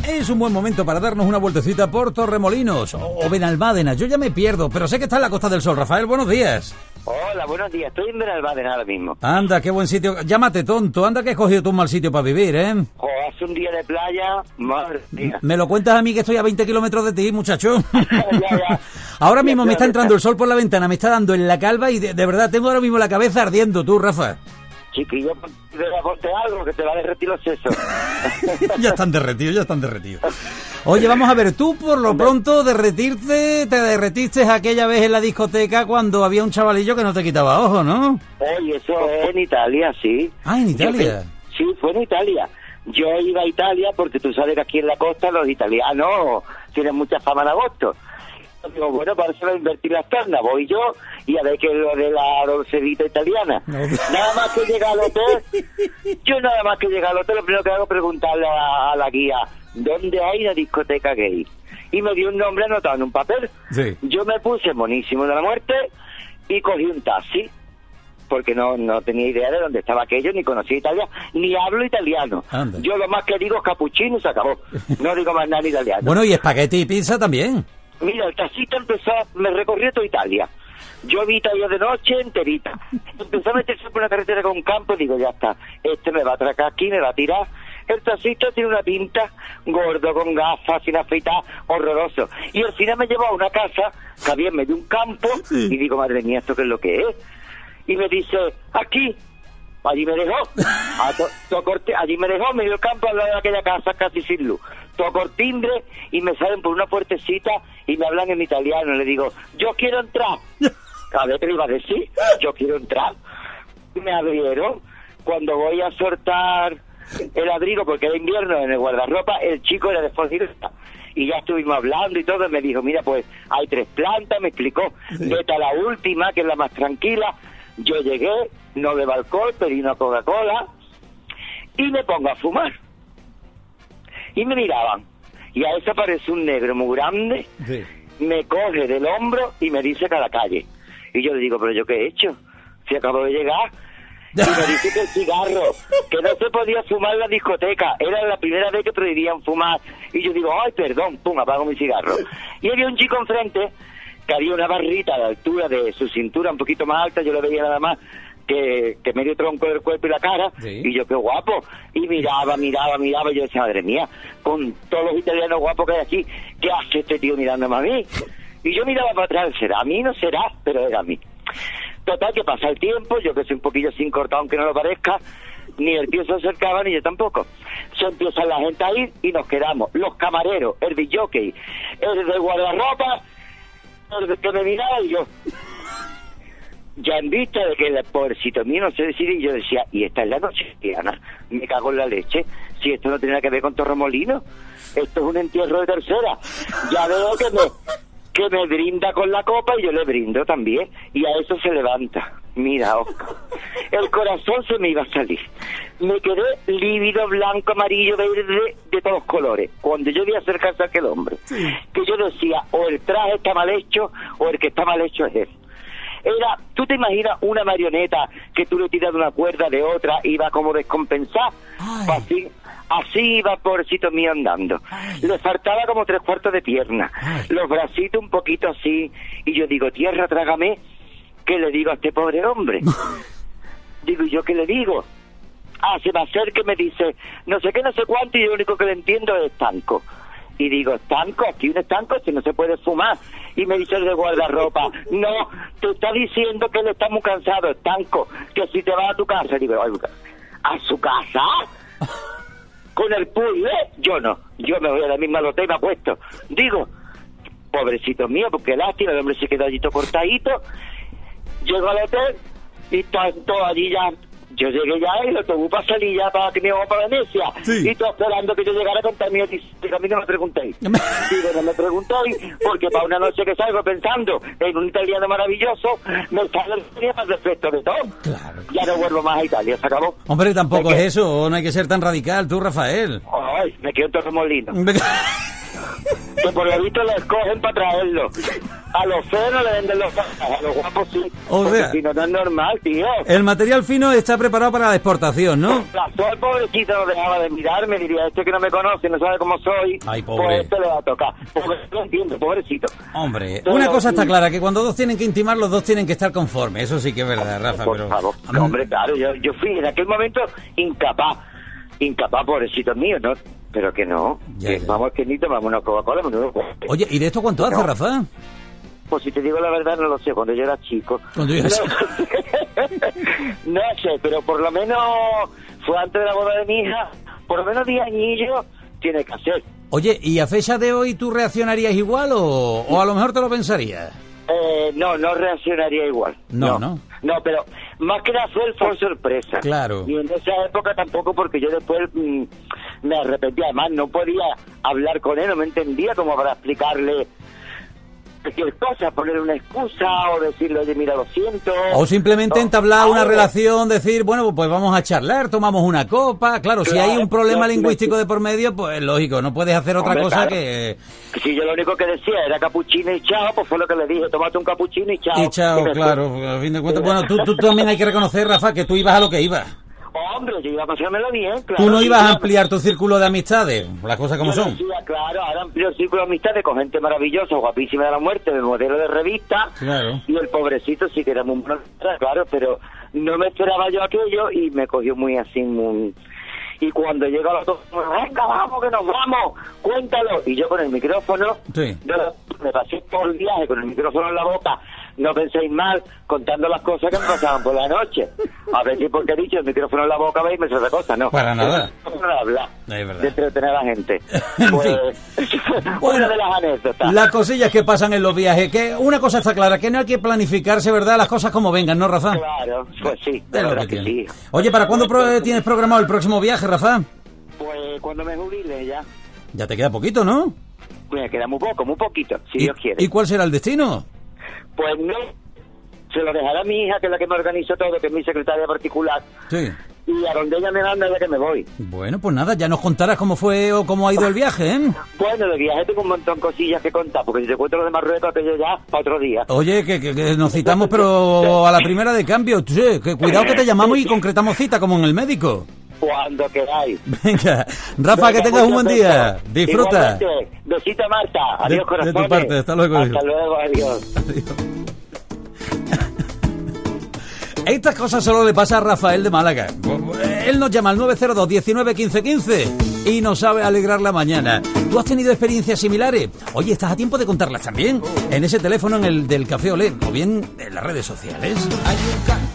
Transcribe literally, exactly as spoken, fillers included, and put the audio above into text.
Es un buen momento para darnos una vueltecita por Torremolinos o, o Benalmádena. Yo ya me pierdo, pero sé que está en la Costa del Sol. Rafael, buenos días. Hola, buenos días. Estoy en Benalmádena ahora mismo. Anda, qué buen sitio. Llámate tonto. Anda que has cogido tú un mal sitio para vivir, ¿eh? Jo, hace un día de playa, madre mía. Me lo cuentas a mí que estoy a veinte kilómetros de ti, muchacho. ya, ya. Ahora mismo ya, me está ya, entrando el sol por la ventana, me está dando en la calva y de, de verdad tengo ahora mismo la cabeza ardiendo, tú, Rafa. Chiquillo, te voy a ponte algo que te va a derretir los sesos. Ya están derretidos, ya están derretidos. Oye, vamos a ver, tú por lo pronto derretirte, te derretiste aquella vez en la discoteca cuando había un chavalillo que no te quitaba ojo, ¿no? Oye, eso es en Italia, sí. Ah, ¿en Italia? Yo, sí, fue en Italia. Yo iba a Italia porque tú sabes que aquí en la costa los italianos tienen mucha fama en agosto. Digo, bueno, para eso invertir las pernas, voy yo y a ver qué es lo de la dolcedita italiana. No. Nada más que llegar al hotel, yo nada más que llegar al hotel, lo primero que hago es preguntarle a, a la guía, ¿dónde hay una discoteca gay? Y me dio un nombre anotado en un papel. Sí. Yo me puse monísimo de la muerte y cogí un taxi, porque no no tenía idea de dónde estaba aquello, ni conocía Italia, ni hablo italiano. Anda. Yo lo más que digo es cappuccino y se acabó. No digo más nada en italiano. Bueno, y espagueti y pizza también. Mira, el taxista empezó, me recorrió toda Italia. Yo vi Italia de noche enterita. Empezó a meterse por una carretera con un campo y digo, ya está, este me va a atracar aquí, me va a tirar. El taxista tiene una pinta, gordo, con gafas, sin afeitar, horroroso. Y al final me llevó a una casa que había en medio de un campo, sí. Y digo, madre mía, ¿esto qué es lo que es? Y me dice, aquí. Allí me dejó, a to, tocó, allí me dejó, me dio el campo al lado de aquella casa casi sin luz. Toco el timbre y me salen por una puertecita y me hablan en italiano. Le digo, yo quiero entrar. A ver qué le iba a decir, yo quiero entrar. Me abrieron. Cuando voy a soltar el abrigo, porque era invierno, en el guardarropa, el chico era de Fortaleza. Y ya estuvimos hablando y todo, me dijo, mira, pues hay tres plantas, me explicó, sí. Vete a la última, que es la más tranquila. Yo llegué, no bebo alcohol, pedí una Coca-Cola y me pongo a fumar. Y me miraban. Y a eso aparece un negro muy grande, sí. Me coge del hombro y me dice que a la calle. Y yo le digo, ¿pero yo qué he hecho? Si acabo de llegar. Y me dice que el cigarro, que no se podía fumar en la discoteca. Era la primera vez que prohibían fumar. Y yo digo, ay, perdón, pum, apago mi cigarro. Y había un chico enfrente que había una barrita a la altura de su cintura, un poquito más alta, yo lo veía nada más que, que medio tronco del cuerpo y la cara, sí. Y yo, qué guapo, y miraba, miraba, miraba, y yo decía, madre mía, con todos los italianos guapos que hay aquí, ¿qué hace este tío mirándome a mí? Y yo miraba para atrás, ¿será a mí? No será, pero era a mí. Total, que pasa el tiempo, yo que soy un poquillo sin cortado, aunque no lo parezca, ni el tío se acercaba, ni yo tampoco. Se empieza la gente a ir y nos quedamos, los camareros, el disjockey, el de guardarropa, que me miraba y yo, ya en vista de que el pobrecito mío no se decide, y yo decía, y esta es la noche, Diana, me cago en la leche, si esto no tiene nada que ver con Torremolinos, esto es un entierro de tercera, ya veo que me que me brinda con la copa y yo le brindo también, y a eso se levanta. Mira, Oscar, el corazón se me iba a salir. Me quedé lívido, blanco, amarillo, verde, de todos colores. Cuando yo vi acercarse a aquel hombre, sí. Que yo decía, o el traje está mal hecho, o el que está mal hecho es él. Era, ¿tú te imaginas una marioneta que tú le tiras de una cuerda de otra y va como descompensar? Así, así iba pobrecito mío andando. Ay. Le faltaba como tres cuartos de pierna. Ay. Los bracitos un poquito así. Y yo digo, tierra, trágame. ¿Qué le digo a este pobre hombre? Digo, ¿yo qué le digo? Ah, se me acerca y me dice, no sé qué, no sé cuánto, y yo lo único que le entiendo es estanco. Y digo, estanco, aquí un estanco, si no se puede fumar. Y me dice el de guardarropa, no, te está diciendo que él está muy cansado, estanco, que si te vas a tu casa. Digo, ¿a su casa? Con el puzzle, yo no, yo me voy a la misma lotería y me apuesto. Digo, pobrecito mío, porque lástima, el hombre se quedó allí todo cortadito. Llego al hotel y está todo allí ya. Yo llegué ya y el autobús para salir ya para que me vamos para Venecia. Sí. Y tú esperando que yo llegara a contar mi noticia. A mí no me preguntéis. Digo, no me preguntéis, porque para una noche que salgo pensando en un italiano maravilloso, me sale el más defecto de todo. Claro. Ya no vuelvo más a Italia, se acabó. Hombre, tampoco es eso, no hay que ser tan radical, tú, Rafael. Ay, me quedo en Torremolinos. que por lo visto lo escogen para traerlo. A los feos no le venden los pajas, a los guapos sí. O sea, si no, no es normal, tío. El material fino está preparado para la exportación, ¿no? Pasó el pobrecito, no dejaba de mirarme, diría, este que no me conoce, no sabe cómo soy, Ay, pobre. pues este le va a tocar. Pobre, lo entiendo, pobrecito. Hombre, Pero, una cosa está sí. clara, que cuando dos tienen que intimar, los dos tienen que estar conformes. Eso sí que es verdad, Rafa, Por pero... favor, no, hombre, claro, yo, yo fui en aquel momento incapaz, incapaz, pobrecito mío, ¿no? Pero que no, Ya, que ya. vamos que ni tomamos una Coca-Cola, menudo. Oye, ¿y de esto cuánto hace, No. Rafa? Pues si te digo la verdad, no lo sé, cuando yo era chico. Cuando yo era no, no sé, pero por lo menos fue antes de la boda de mi hija, por lo menos diez añillos tiene que hacer. Oye, ¿y a fecha de hoy tú reaccionarías igual o, o a lo mejor te lo pensarías? Eh, no, no reaccionaría igual. No, no. No, pero más que nada fue por sorpresa. Claro. Y en esa época tampoco, porque yo después mm, me arrepentí. Además, no podía hablar con él, no me entendía como para explicarle cualquier cosa, poner una excusa o decirle, oye, mira, lo siento. O simplemente No, entablar una algo. relación, decir, bueno, pues vamos a charlar, tomamos una copa. Claro, si Claro, hay un problema yo- lingüístico de por medio, pues lógico, no puedes hacer otra Hombre, cosa claro. que... Si yo lo único que decía era capuchino y chao, pues fue lo que le dije, tómate un capuchino y chao. Y chao, me fui. claro, a fin de cuentas. Bueno, tú, tú también hay que reconocer, Rafa, que tú ibas a lo que ibas. Hombre, yo iba a pasármelo bien, claro. Tú no sí, ibas a claro. ampliar tu círculo de amistades, las cosas como Yo son. decía, claro, ahora amplio el círculo de amistades con gente maravillosa, guapísima de la muerte, de modelo de revista. Claro. Y el pobrecito sí que era muy bueno, claro, pero no me esperaba yo aquello y me cogió muy así, muy... Y cuando llegó a los dos, venga, vamos, que nos vamos, cuéntalo. Y yo con el micrófono, Sí. yo me pasé todo el viaje con el micrófono en la boca, no penséis mal, contando las cosas que me pasaban por la noche. A ver si porque he dicho el micrófono en la boca, veis, me hace otra cosa, no. Para nada. No hablar, Es verdad. de entretener a la gente. En Pues, Bueno, una de las anécdotas. Las cosillas que pasan en los viajes, que una cosa está clara, que no hay que planificarse, ¿verdad? Las cosas como vengan, ¿no, Rafa? Claro, pues sí, Es la lo verdad que que tiene. sí. Oye, ¿para cuándo pro- tienes programado el próximo viaje, Rafa? Pues cuando me jubile ya, Ya te queda poquito, ¿no? me queda muy poco, muy poquito, si ¿Y, Dios quiere. ¿Y cuál será el destino? Pues no, se lo dejará a mi hija, que es la que me organiza todo, que es mi secretaria particular. Sí. Y a donde ella me manda es la que me voy. Bueno, pues nada, ya nos contarás cómo fue o cómo ha ido el viaje, ¿eh? Bueno, de viaje tengo un montón de cosillas que contar, porque si te cuento lo de Marruecos, aquello ya para otro día. Oye, que, que- que nos citamos, pero a la primera de cambio. Sí, que cuidado que te llamamos y concretamos cita, como en el médico. Cuando queráis. Venga, Rafa, que Venga, tengas un buen muchas día. besos. Disfruta. Igualmente. Besito, Marta. Adiós, De- de corazones. tu parte, hasta luego, Hasta hijo. luego, adiós. Estas cosas solo le pasa a Rafael de Málaga. Él nos llama al nueve cero dos, diecinueve, quince, quince y nos sabe alegrar la mañana. ¿Tú has tenido experiencias similares? Oye, estás a tiempo de contarlas también en ese teléfono en el del Café Olé o bien en las redes sociales.